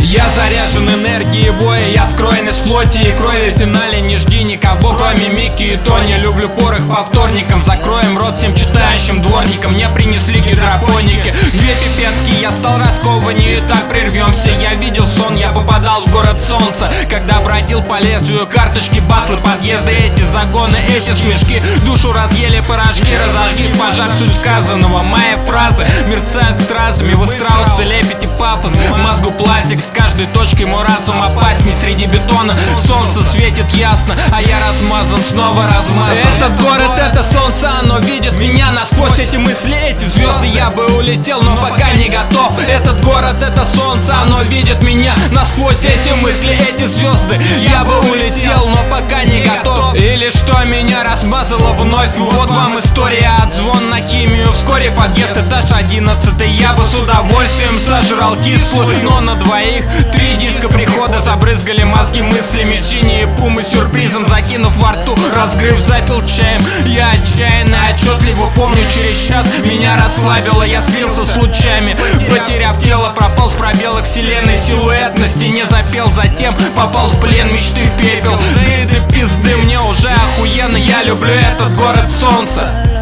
Я заряжен энергией боя, я скроен из плоти и крови. В финале не жди никого, кроме Мики и Тони. Люблю порох по вторникам, закроем рот всем читающим дворникам. Мне принесли гидропоники, 2 пипетки, я стал раскованнее. Так прервемся, я видел сон, я попадал в город солнца, когда бродил по лезвию карточки, батлы, подъезды, эти загоны, эти смешки. Душу разъели пирожки, разожги в пожар суть сказанного. Мои фразы мерцают стразами, вы страусы лепите пафос, мозгу пластик. С каждой точкой мой разум опасней. Среди бетона солнце светит ясно, а я размазан, снова размазан. Этот город, это солнце, оно видит меня насквозь. Эти мысли, эти звезды, я бы улетел, но пока не готов. Этот город, это солнце, оно видит меня насквозь. Эти мысли, эти звезды, я бы улетел, но пока не готов. Или что меня размазало вновь. Вот вам история, отзвон на химию. Вскоре подъезд, этаж 11. Я бы с удовольствием сожрал кислую, но на двоих 3 диска прихода забрызгали мозги мыслями. Синие пумы сюрпризом закинув во рту, разгрыв, запил чаем. Я отчаянно, отчетливо помню, через час меня расслабило, я слился с лучами. Потеряв тело, пропал в пробелах вселенной. Силуэт на стене запел, затем попал в плен мечты, в пепел. Да пизды, мне уже охуенно, я люблю этот город солнца.